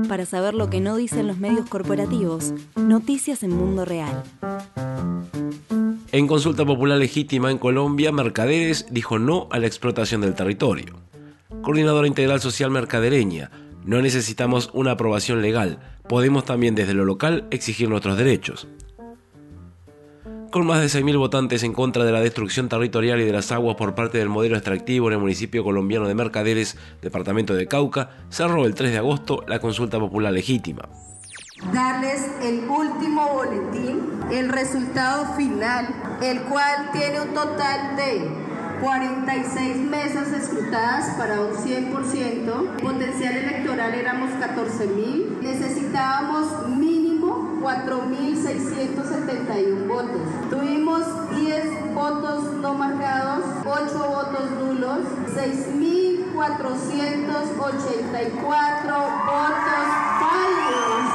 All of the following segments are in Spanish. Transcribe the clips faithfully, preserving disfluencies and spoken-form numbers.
Para saber lo que no dicen los medios corporativos, noticias en Mundo Real. En consulta popular legítima en Colombia, Mercaderes dijo no a la explotación del territorio. Coordinadora Integral Social Mercadereña: no necesitamos una aprobación legal, podemos también desde lo local exigir nuestros derechos. Con más de seis mil votantes en contra de la destrucción territorial y de las aguas por parte del modelo extractivo en el municipio colombiano de Mercaderes, departamento de Cauca, cerró el tres de agosto la consulta popular legítima. Darles el último boletín, el resultado final, el cual tiene un total de cuarenta y seis mesas escrutadas para un cien por ciento. Potencial electoral éramos catorce mil. Necesitábamos mínimo cuatro mil seiscientos setenta y uno votos. Tuvimos diez votos no marcados, ocho votos nulos, seis mil cuatrocientos ochenta y cuatro votos válidos.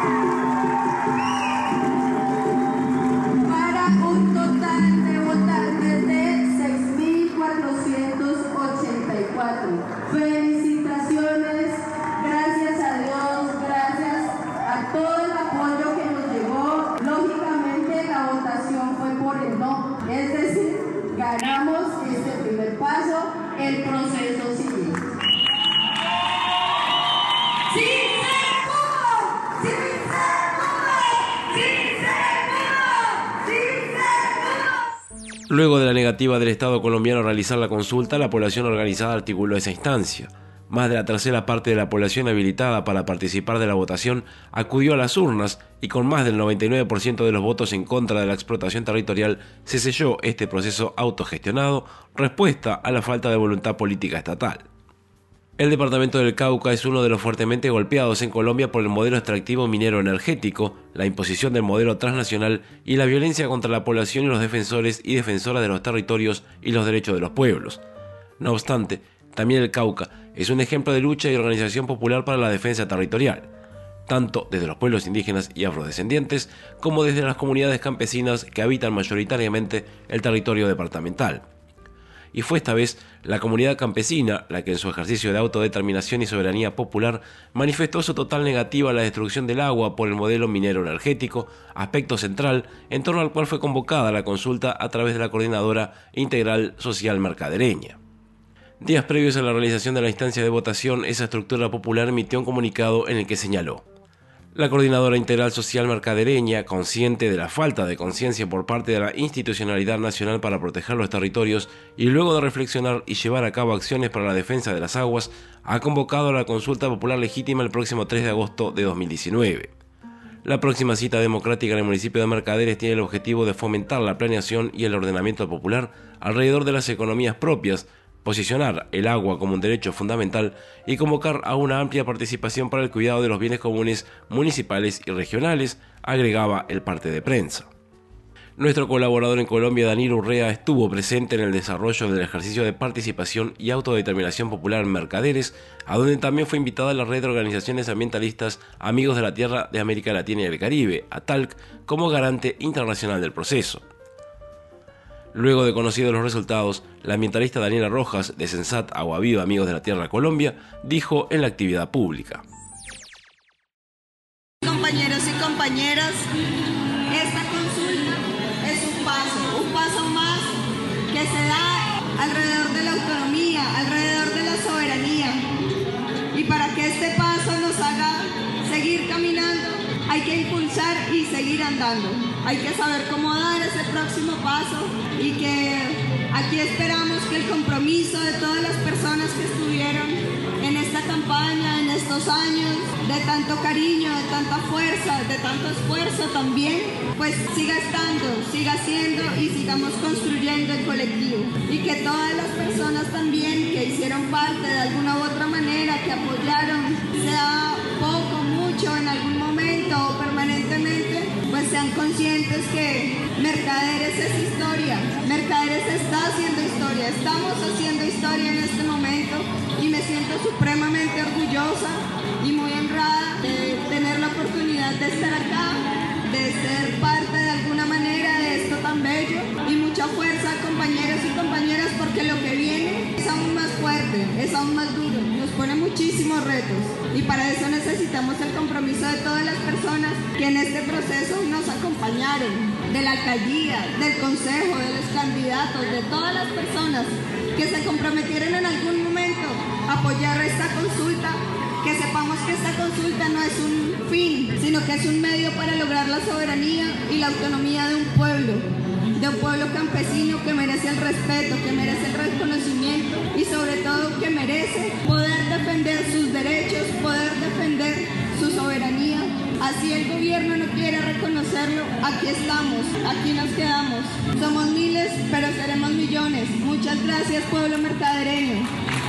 Para un total de votantes de seis mil cuatrocientos ochenta y cuatro. Felicitaciones, gracias a Dios, gracias a todo el apoyo que nos llegó. Lógicamente la votación fue por el no, es decir, ganamos este primer paso, el proceso sigue. ¡Sí se pudo! ¡Sí se pudo! ¡Sí se pudo! ¡Sí se pudo! Luego de la negativa del Estado colombiano a realizar la consulta, la población organizada articuló esa instancia. Más de la tercera parte de la población habilitada para participar de la votación acudió a las urnas y con más del noventa y nueve por ciento de los votos en contra de la explotación territorial se selló este proceso autogestionado, respuesta a la falta de voluntad política estatal. El departamento del Cauca es uno de los fuertemente golpeados en Colombia por el modelo extractivo minero energético, la imposición del modelo transnacional y la violencia contra la población y los defensores y defensoras de los territorios y los derechos de los pueblos. No obstante, también el Cauca es un ejemplo de lucha y organización popular para la defensa territorial, tanto desde los pueblos indígenas y afrodescendientes como desde las comunidades campesinas que habitan mayoritariamente el territorio departamental. Y fue esta vez la comunidad campesina la que en su ejercicio de autodeterminación y soberanía popular manifestó su total negativa a la destrucción del agua por el modelo minero energético, aspecto central en torno al cual fue convocada la consulta a través de la Coordinadora Integral Social Mercadereña. Días previos a la realización de la instancia de votación, esa estructura popular emitió un comunicado en el que señaló: la Coordinadora Integral Social Mercadereña, consciente de la falta de conciencia por parte de la institucionalidad nacional para proteger los territorios y luego de reflexionar y llevar a cabo acciones para la defensa de las aguas, ha convocado a la consulta popular legítima el próximo tres de agosto de dos mil diecinueve. La próxima cita democrática en el municipio de Mercaderes tiene el objetivo de fomentar la planeación y el ordenamiento popular alrededor de las economías propias, posicionar el agua como un derecho fundamental y convocar a una amplia participación para el cuidado de los bienes comunes municipales y regionales, agregaba el parte de prensa. Nuestro colaborador en Colombia, Daniel Urrea, estuvo presente en el desarrollo del ejercicio de participación y autodeterminación popular en Mercaderes, a donde también fue invitada la red de organizaciones ambientalistas Amigos de la Tierra de América Latina y el Caribe, A T A L C, como garante internacional del proceso. Luego de conocidos los resultados, la ambientalista Daniela Rojas, de Sensat Agua Viva Amigos de la Tierra Colombia, dijo en la actividad pública: compañeros y compañeras, esta consulta es un paso, un paso más que se da alrededor de la autonomía, alrededor de la soberanía. Y para que este paso nos haga seguir caminando, hay que impulsar y seguir andando. Hay que saber cómo dar ese próximo paso y que aquí esperamos que el compromiso de todas las personas que estuvieron en esta campaña, en estos años, de tanto cariño, de tanta fuerza, de tanto esfuerzo también, pues siga estando, siga siendo y sigamos construyendo el colectivo. Y que todas las personas también que hicieron parte de alguna u otra manera, que apoyaron, sea poco, mucho, en algún momento o permanentemente, pues sean conscientes que Mercaderes es historia. Mercaderes está haciendo historia, estamos haciendo historia en este momento y me siento supremamente orgullosa y muy honrada de tener la oportunidad de estar acá, de ser parte de alguna manera de esto tan bello, y mucha fuerza, compañeros y compañeras, porque lo que viene es aún más fuerte, es aún más duro. Nos pone muchísimos retos y para eso necesitamos el compromiso de todas las personas que en este proceso nos acompañaron, de la alcaldía, del consejo, de los candidatos, de todas las personas que se comprometieron en algún momento a apoyar esta consulta, que sepamos que esta consulta no es un fin, sino que es un medio para lograr la soberanía y la autonomía de un pueblo, de un pueblo campesino que merece el respeto, que merece el reconocimiento y sobre todo que merece poder defender sus derechos, poder defender su soberanía. Así el gobierno no quiere reconocerlo, aquí estamos, aquí nos quedamos. Somos miles, pero seremos millones. Muchas gracias, pueblo mercadereño.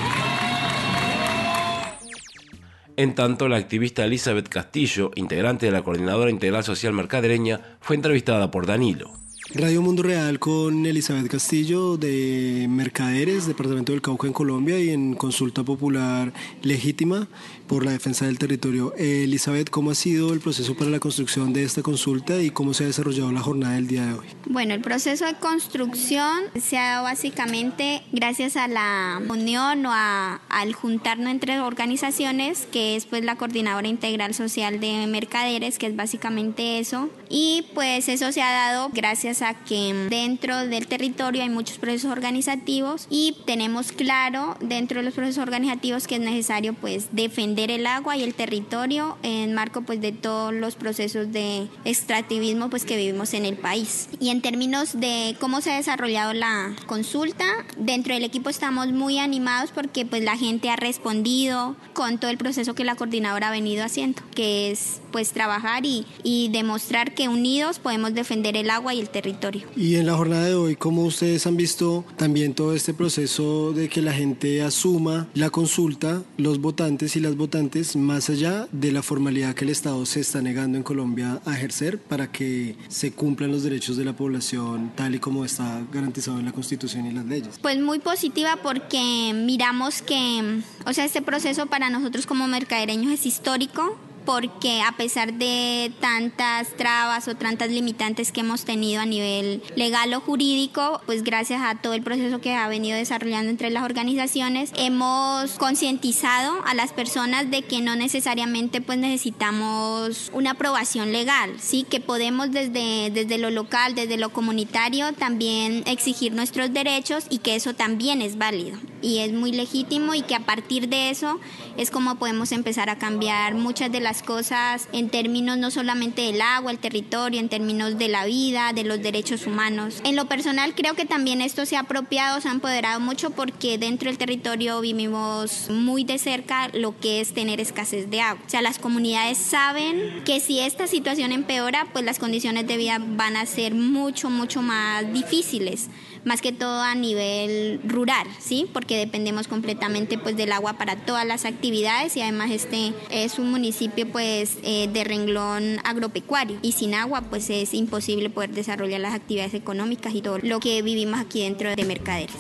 En tanto, la activista Elizabeth Castillo, integrante de la Coordinadora Integral Social Mercadereña, fue entrevistada por Danilo. Radio Mundo Real con Elizabeth Castillo de Mercaderes, Departamento del Cauca en Colombia y en consulta popular legítima por la defensa del territorio. Eh, Elizabeth, ¿cómo ha sido el proceso para la construcción de esta consulta y cómo se ha desarrollado la jornada del día de hoy? Bueno, el proceso de construcción se ha dado básicamente gracias a la unión o a, al juntarnos entre organizaciones, que es pues la Coordinadora Integral Social de Mercaderes, que es básicamente eso, y pues eso se ha dado gracias a que dentro del territorio hay muchos procesos organizativos y tenemos claro dentro de los procesos organizativos que es necesario pues defender el agua y el territorio en marco pues de todos los procesos de extractivismo pues que vivimos en el país. Y en términos de cómo se ha desarrollado la consulta, dentro del equipo estamos muy animados porque pues la gente ha respondido con todo el proceso que la coordinadora ha venido haciendo, que es pues trabajar y, y demostrar que unidos podemos defender el agua y el territorio. Y en la jornada de hoy, ¿cómo ustedes han visto también todo este proceso de que la gente asuma la consulta, los votantes y las votantes, más allá de la formalidad que el Estado se está negando en Colombia a ejercer para que se cumplan los derechos de la población tal y como está garantizado en la Constitución y las leyes? Pues muy positiva porque miramos que, o sea, este proceso para nosotros como mercadereños es histórico, porque a pesar de tantas trabas o tantas limitantes que hemos tenido a nivel legal o jurídico, pues gracias a todo el proceso que ha venido desarrollando entre las organizaciones, hemos concientizado a las personas de que no necesariamente pues necesitamos una aprobación legal, sí, que podemos desde, desde lo local, desde lo comunitario también exigir nuestros derechos y que eso también es válido y es muy legítimo y que a partir de eso es como podemos empezar a cambiar muchas de las cosas en términos no solamente del agua, el territorio, en términos de la vida, de los derechos humanos. En lo personal creo que también esto se ha apropiado, se ha empoderado mucho porque dentro del territorio vivimos muy de cerca lo que es tener escasez de agua. O sea, las comunidades saben que si esta situación empeora, pues las condiciones de vida van a ser mucho, mucho más difíciles, más que todo a nivel rural, ¿sí? Porque dependemos completamente pues del agua para todas las actividades y además este es un municipio pues eh, de renglón agropecuario y sin agua pues es imposible poder desarrollar las actividades económicas y todo lo que vivimos aquí dentro de Mercaderes.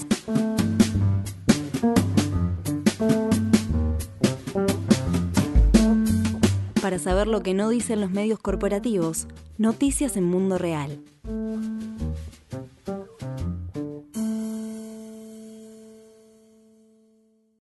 Para saber lo que no dicen los medios corporativos, noticias en Mundo Real.